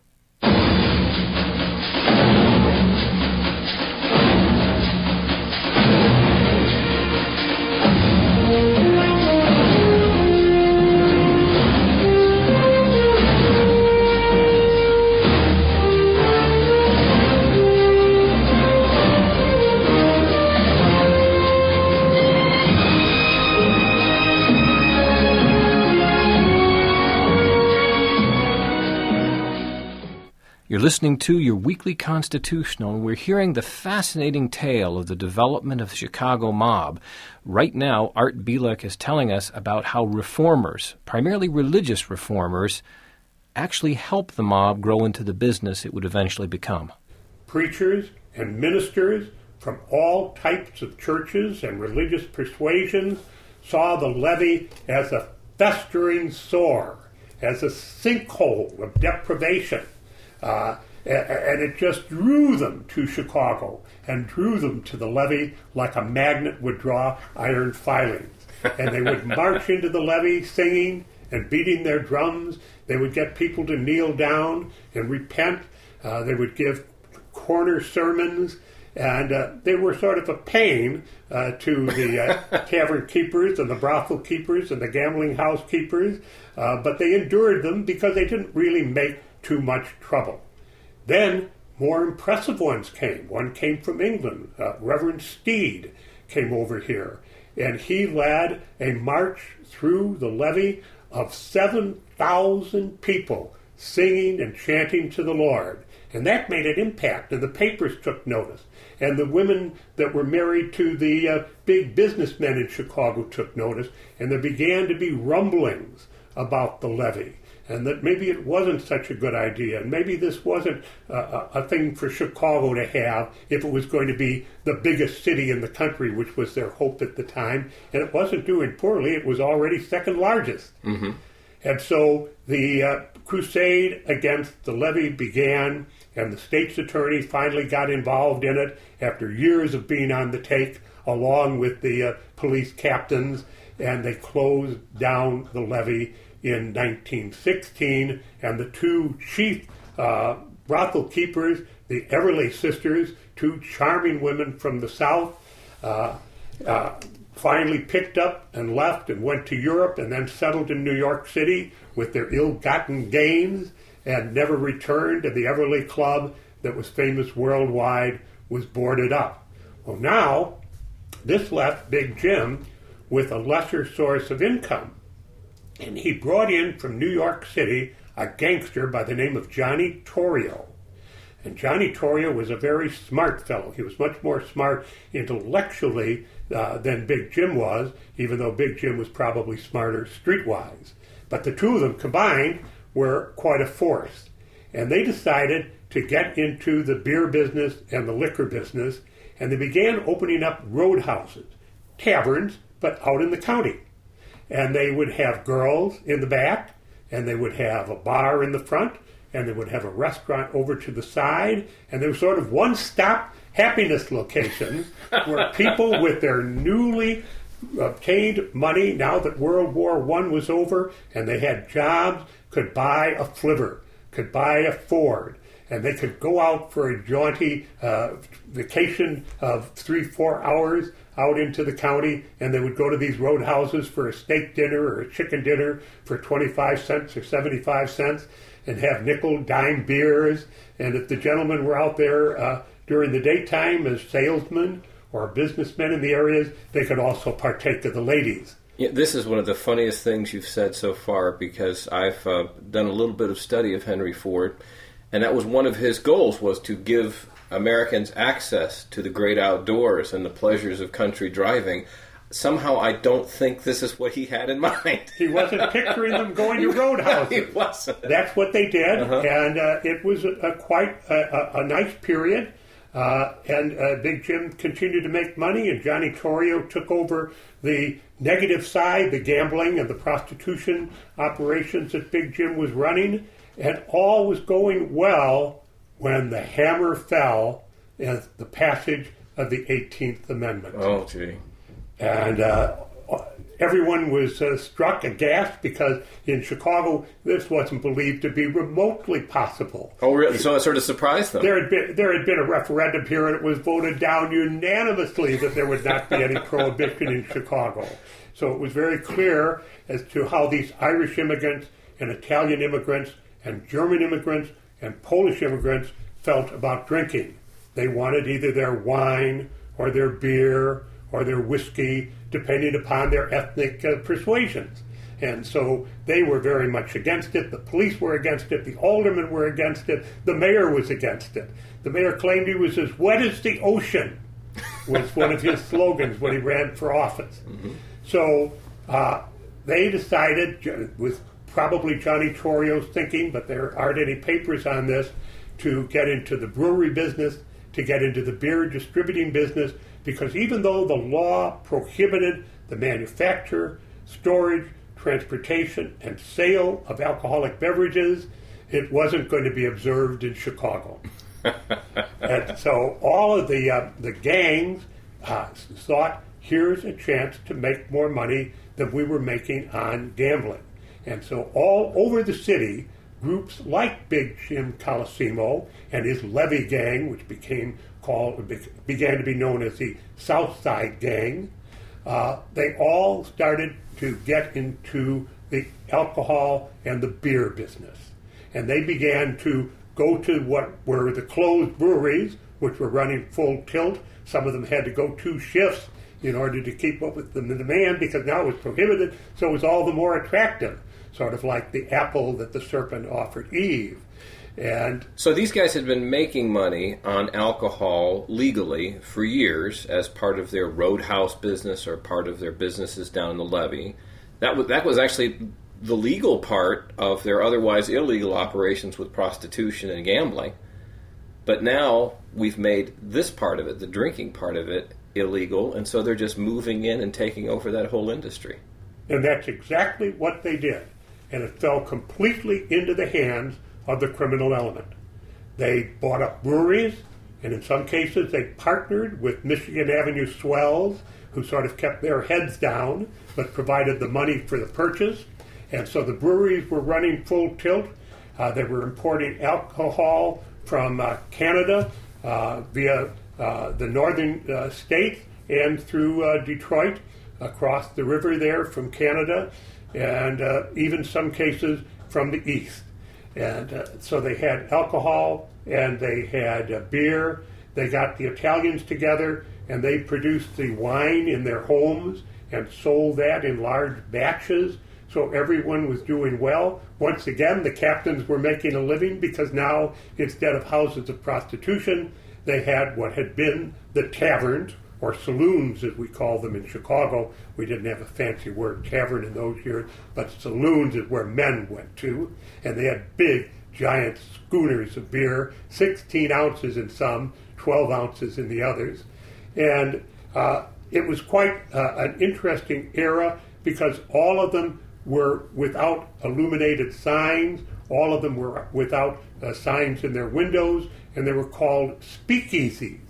You're listening to your weekly Constitutional, and we're hearing the fascinating tale of the development of the Chicago mob. Right now, Art Bielek is telling us about how reformers, primarily religious reformers, actually help the mob grow into the business it would eventually become. Preachers and ministers from all types of churches and religious persuasions saw the levee as a festering sore, as a sinkhole of deprivation. And it just drew them to Chicago and drew them to the levee like a magnet would draw iron filings. And they would march into the levee singing and beating their drums. They would get people to kneel down and repent. They would give corner sermons. And they were sort of a pain to the tavern keepers and the brothel keepers and the gambling house keepers. But they endured them because they didn't really make too much trouble. Then more impressive ones came. One came from England. Reverend Steed came over here, and he led a march through the levee of 7,000 people singing and chanting to the Lord. And that made an impact, and the papers took notice. And the women that were married to the big businessmen in Chicago took notice, and there began to be rumblings about the levee, and that maybe it wasn't such a good idea, and maybe this wasn't a thing for Chicago to have if it was going to be the biggest city in the country, which was their hope at the time. And it wasn't doing poorly. It was already second largest. Mm-hmm. And so the crusade against the levee began, and the state's attorney finally got involved in it after years of being on the take, along with the police captains, and they closed down the levee in 1916, and the two chief brothel keepers, the Everly sisters, two charming women from the South, finally picked up and left and went to Europe and then settled in New York City with their ill-gotten gains and never returned, and the Everly Club that was famous worldwide was boarded up. Well, now, this left Big Jim with a lesser source of income. And he brought in from New York City a gangster by the name of Johnny Torrio. And Johnny Torrio was a very smart fellow. He was much more smart intellectually than Big Jim was, even though Big Jim was probably smarter streetwise. But the two of them combined were quite a force. And they decided to get into the beer business and the liquor business, and they began opening up roadhouses, taverns, but out in the county. And they would have girls in the back, and they would have a bar in the front, and they would have a restaurant over to the side, and they were sort of one-stop happiness locations where people with their newly obtained money, now that World War I was over, and they had jobs, could buy a flivver, could buy a Ford, and they could go out for a jaunty vacation of 3-4 hours out into the county, and they would go to these roadhouses for a steak dinner or a chicken dinner for 25 cents or 75 cents and have nickel, dime beers. And if the gentlemen were out there during the daytime as salesmen or businessmen in the areas, they could also partake of the ladies. Yeah, this is one of the funniest things you've said so far, because I've done a little bit of study of Henry Ford, and that was one of his goals, was to give Americans access to the great outdoors and the pleasures of country driving. Somehow I don't think this is what he had in mind. He wasn't picturing them going to roadhouses. He wasn't. That's what they did, and it was quite a nice period. And Big Jim continued to make money, and Johnny Torrio took over the negative side, the gambling and the prostitution operations that Big Jim was running, and all was going well when the hammer fell and the passage of the 18th Amendment. Oh, gee. And everyone was struck aghast because in Chicago this wasn't believed to be remotely possible. Oh, really? So it sort of surprised them. There had been a referendum here, and it was voted down unanimously that there would not be any prohibition in Chicago. So it was very clear as to how these Irish immigrants and Italian immigrants and German immigrants and Polish immigrants felt about drinking. They wanted either their wine or their beer or their whiskey, depending upon their ethnic persuasions. And so they were very much against it. The police were against it. The aldermen were against it. The mayor was against it. The mayor claimed he was as wet as the ocean, was one of his slogans when he ran for office. Mm-hmm. So they decided, with probably Johnny Torrio's thinking, but there aren't any papers on this, to get into the brewery business, to get into the beer distributing business, because even though the law prohibited the manufacture, storage, transportation, and sale of alcoholic beverages, it wasn't going to be observed in Chicago. And so all of the gangs thought, here's a chance to make more money than we were making on gambling. And so all over the city, groups like Big Jim Colosimo and his Levy Gang, which began to be known as the South Side Gang, they all started to get into the alcohol and the beer business. And they began to go to what were the closed breweries, which were running full tilt. Some of them had to go 2 shifts in order to keep up with the demand, because now it was prohibited, so it was all the more attractive, sort of like the apple that the serpent offered Eve. And so these guys had been making money on alcohol legally for years as part of their roadhouse business or part of their businesses down the levee. That was actually the legal part of their otherwise illegal operations with prostitution and gambling. But now we've made this part of it, the drinking part of it, illegal, and so they're just moving in and taking over that whole industry. And that's exactly what they did. And it fell completely into the hands of the criminal element. They bought up breweries, and in some cases they partnered with Michigan Avenue swells, who sort of kept their heads down, but provided the money for the purchase. And so the breweries were running full tilt. They were importing alcohol from Canada via the northern states and through Detroit, across the river there from Canada, and even some cases from the east. And so they had alcohol and they had beer. They got the Italians together and they produced the wine in their homes and sold that in large batches. So everyone was doing well. Once again, the captains were making a living, because now, instead of houses of prostitution, they had what had been the taverns, or saloons as we call them in Chicago. We didn't have a fancy word, tavern, in those years, but saloons is where men went to. And they had big, giant schooners of beer, 16 ounces in some, 12 ounces in the others. And it was quite an interesting era, because all of them were without illuminated signs, all of them were without signs in their windows, and they were called speakeasies.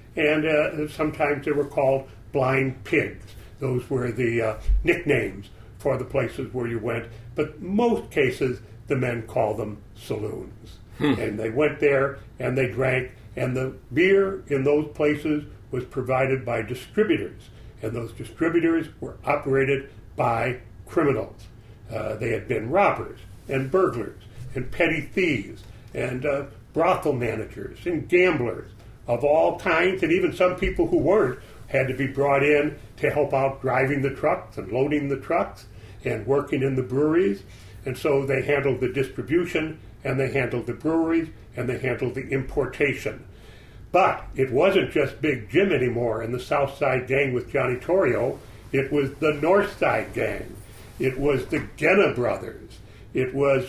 And sometimes they were called blind pigs. Those were the nicknames for the places where you went. But most cases, the men called them saloons. And they went there and they drank, and the beer in those places was provided by distributors. And those distributors were operated by criminals. They had been robbers and burglars and petty thieves and brothel managers and gamblers of all kinds, and even some people who weren't had to be brought in to help out driving the trucks and loading the trucks and working in the breweries. And so they handled the distribution, and they handled the breweries, and they handled the importation. But it wasn't just Big Jim anymore and the South Side Gang with Johnny Torrio. It was the North Side Gang. It was the Genna brothers. It was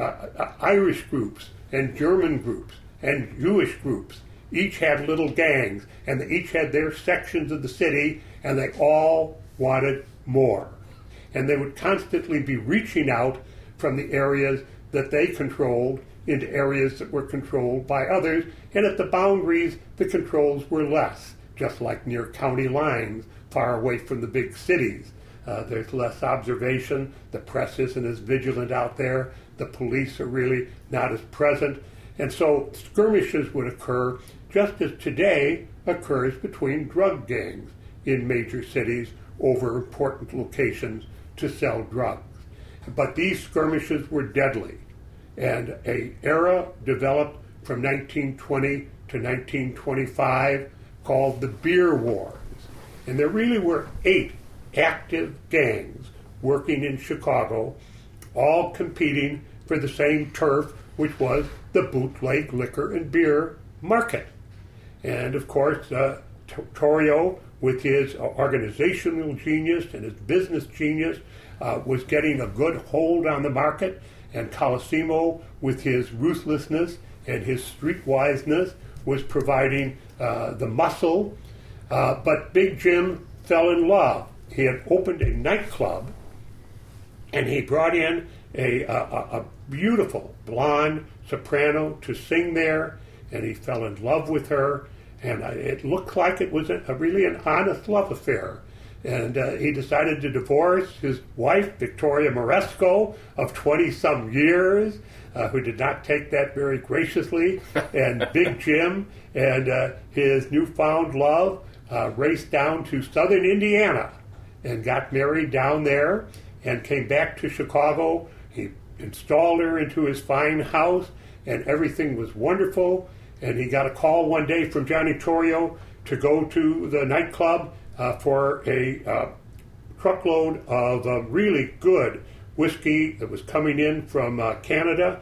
Irish groups and German groups and Jewish groups. Each had little gangs, and they each had their sections of the city, and they all wanted more. And they would constantly be reaching out from the areas that they controlled into areas that were controlled by others, and at the boundaries, the controls were less. just like near county lines, far away from the big cities. There's less observation. The press isn't as vigilant out there. The police are really not as present. And so skirmishes would occur just as today occurs between drug gangs in major cities over important locations to sell drugs. But these skirmishes were deadly. And an era developed from 1920 to 1925 called the Beer Wars. And there really were 8 active gangs working in Chicago, all competing for the same turf, which was the bootleg liquor and beer market. And of course, Torrio, with his organizational genius and his business genius, was getting a good hold on the market, and Colosimo, with his ruthlessness and his streetwiseness, was providing the muscle. But Big Jim fell in love. He had opened a nightclub, and he brought in a beautiful blonde soprano to sing there, and he fell in love with her, and it looked like it was really an honest love affair. And he decided to divorce his wife, Victoria Moresco, of 20-some years, who did not take that very graciously. And Big Jim and his newfound love raced down to southern Indiana and got married down there and came back to Chicago. He installed her into his fine house, and everything was wonderful. And he got a call one day from Johnny Torrio to go to the nightclub for a truckload of really good whiskey that was coming in from Canada.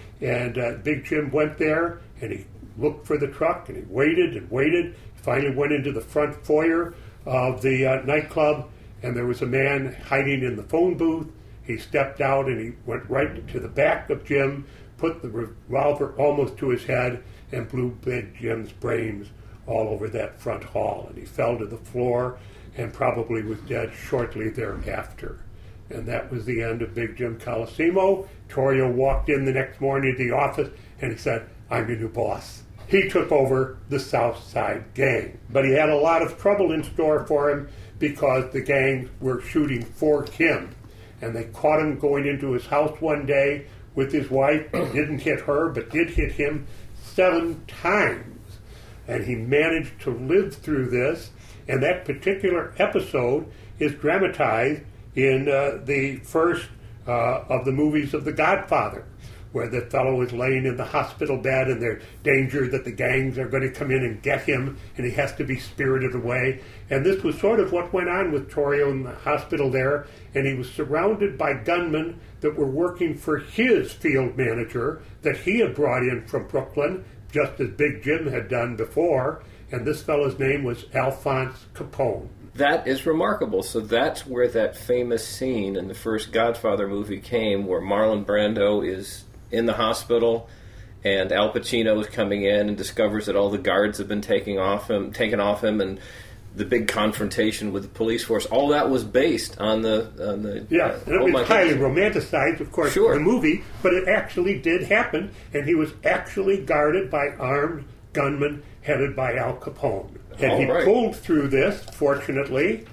And Big Jim went there, and he looked for the truck, and he waited and waited. Finally went into the front foyer of the nightclub, and there was a man hiding in the phone booth. He stepped out, and he went right to the back of Jim, put the revolver almost to his head, and blew Big Jim's brains all over that front hall. And he fell to the floor and probably was dead shortly thereafter. And that was the end of Big Jim Colosimo. Torrio walked in the next morning to the office, and he said, "I'm your new boss." He took over the South Side Gang. But he had a lot of trouble in store for him because the gangs were shooting for him. And they caught him going into his house one day with his wife. Didn't hit her, but did hit him 7 times. And he managed to live through this. And that particular episode is dramatized in the first of the movies of The Godfather, where the fellow is laying in the hospital bed and there's danger that the gangs are going to come in and get him, and he has to be spirited away. And this was sort of what went on with Torrio in the hospital there, and he was surrounded by gunmen that were working for his field manager that he had brought in from Brooklyn, just as Big Jim had done before, and this fellow's name was Alphonse Capone. That is remarkable. So that's where that famous scene in the first Godfather movie came, where Marlon Brando is in the hospital, and Al Pacino is coming in and discovers that all the guards have been taken off him, and the big confrontation with the police force. All that was based on the yeah, and it was highly romanticized, of course, sure, in the movie, but it actually did happen, and he was actually guarded by armed gunmen headed by Al Capone. And he pulled through this, fortunately.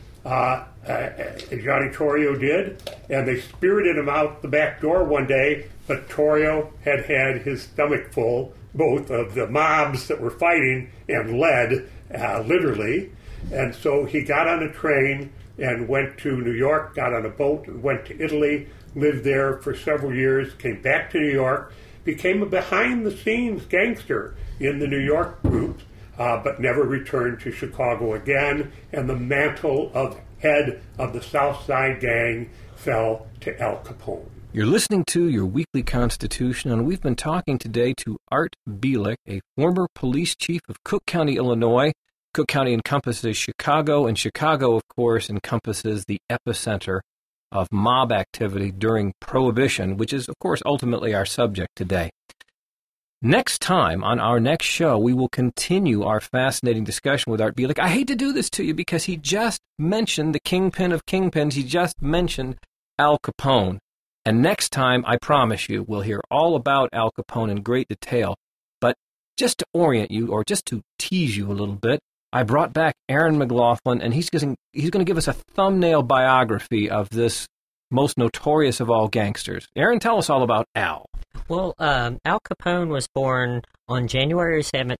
Johnny Torrio did, and they spirited him out the back door one day, but Torrio had had his stomach full, both of the mobs that were fighting and lead, literally. And so he got on a train and went to New York, got on a boat, went to Italy, lived there for several years, came back to New York, became a behind-the-scenes gangster in the New York groups, but never returned to Chicago again, and the mantle of head of the South Side Gang fell to Al Capone. You're listening to Your Weekly Constitution, and we've been talking today to Art Bielik, a former police chief of Cook County, Illinois. Cook County encompasses Chicago, and Chicago, of course, encompasses the epicenter of mob activity during Prohibition, which is, of course, ultimately our subject today. Next time, on our next show, we will continue our fascinating discussion with Art Bielik. I hate to do this to you because he just mentioned the kingpin of kingpins. He just mentioned Al Capone. And next time, I promise you, we'll hear all about Al Capone in great detail. But just to orient you, or just to tease you a little bit, I brought back Aaron McLaughlin, and he's going to give us a thumbnail biography of this most notorious of all gangsters. Aaron, tell us all about Al. Well, Al Capone was born on January 17th,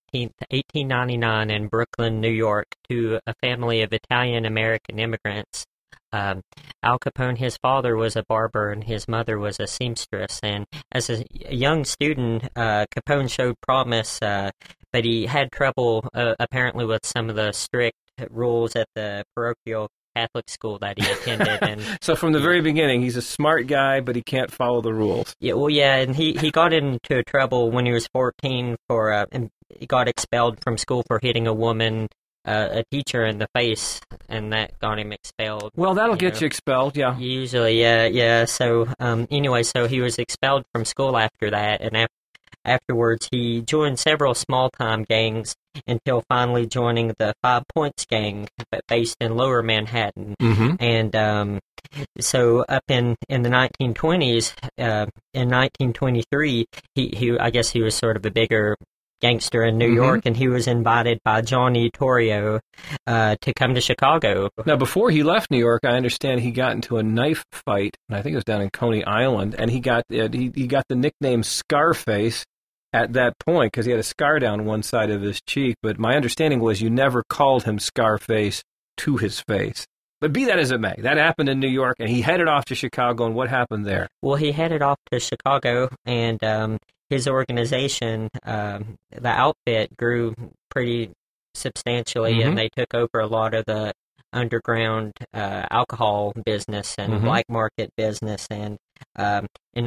1899 in Brooklyn, New York, to a family of Italian-American immigrants. Al Capone, his father was a barber and his mother was a seamstress. And as a young student, Capone showed promise, but he had trouble apparently with some of the strict rules at the parochial Catholic school that he attended. And so from the very beginning, he's a smart guy, but he can't follow the rules. Yeah, well, yeah, and he got into trouble when he was 14 and he got expelled from school for hitting a woman, a teacher, in the face, and that got him expelled. Well, that'll get you expelled, yeah. Usually, yeah. So, anyway, so he was expelled from school after that, and afterwards he joined several small-time gangs until finally joining the 5 Points gang, based in Lower Manhattan. Mm-hmm. And so up in the 1920s, in 1923, I guess he was sort of a bigger gangster in New mm-hmm. York, and he was invited by Johnny Torrio to come to Chicago. Now, before he left New York, I understand he got into a knife fight, and I think it was down in Coney Island, and he got the nickname Scarface at that point because he had a scar down one side of his cheek, but my understanding was you never called him Scarface to his face. But be that as it may, that happened in New York, and he headed off to Chicago, and what happened there? Well, he headed off to Chicago, and his organization, the outfit, grew pretty substantially, mm-hmm. and they took over a lot of the underground alcohol business and mm-hmm. black market business. And in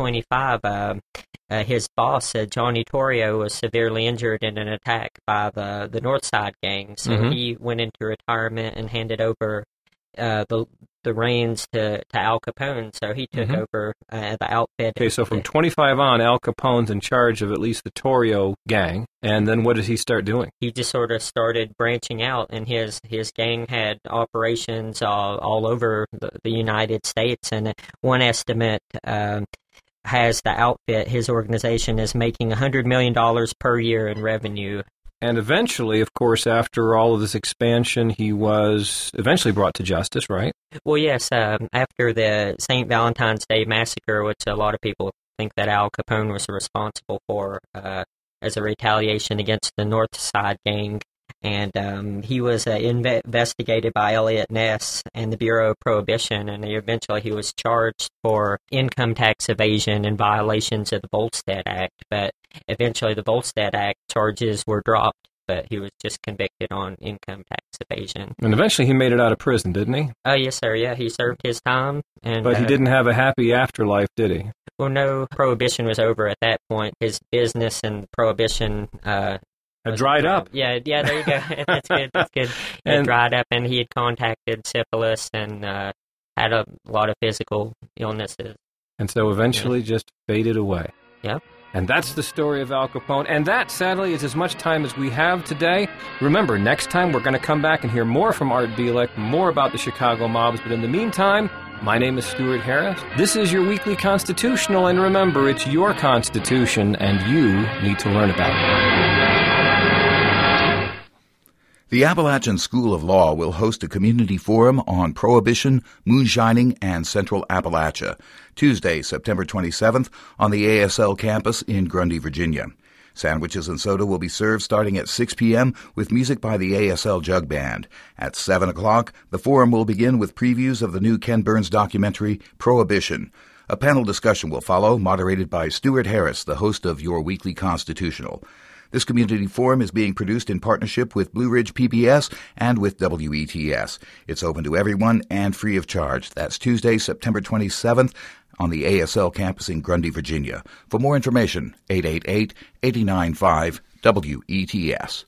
1925, his boss, Johnny Torrio, was severely injured in an attack by the North Side gang. So mm-hmm. he went into retirement and handed over the reins to Al Capone. So he took mm-hmm. over the outfit. Okay, so from 25 on, Al Capone's in charge of at least the Torrio gang. And then what does he start doing? He just sort of started branching out, and his gang had operations all over the United States. And one estimate has the outfit, his organization, is making $100 million per year in revenue. And eventually, of course, after all of this expansion, he was eventually brought to justice, right? Well, yes. After the St. Valentine's Day Massacre, which a lot of people think that Al Capone was responsible for as a retaliation against the North Side gang, and he was investigated by Eliot Ness and the Bureau of Prohibition, and eventually he was charged for income tax evasion and violations of the Volstead Act, but eventually the Volstead Act charges were dropped, but he was just convicted on income tax evasion. And eventually he made it out of prison, didn't he? Oh, yes, sir, yeah, he served his time. But he didn't have a happy afterlife, did he? Well, no, Prohibition was over at that point. His business and Prohibition dried up. Yeah, there you go. That's good. It dried up, and he had contacted syphilis and had a lot of physical illnesses. And so eventually just faded away. Yep. And that's the story of Al Capone. And that, sadly, is as much time as we have today. Remember, next time we're going to come back and hear more from Art Bielek, more about the Chicago mobs. But in the meantime, my name is Stuart Harris. This is your Weekly Constitutional, and remember, it's your Constitution, and you need to learn about it. The Appalachian School of Law will host a community forum on prohibition, moonshining, and Central Appalachia, Tuesday, September 27th, on the ASL campus in Grundy, Virginia. Sandwiches and soda will be served starting at 6 p.m. with music by the ASL Jug Band. At 7 o'clock, the forum will begin with previews of the new Ken Burns documentary, Prohibition. A panel discussion will follow, moderated by Stuart Harris, the host of Your Weekly Constitutional. This community forum is being produced in partnership with Blue Ridge PBS and with WETS. It's open to everyone and free of charge. That's Tuesday, September 27th on the ASL campus in Grundy, Virginia. For more information, 888-895-WETS.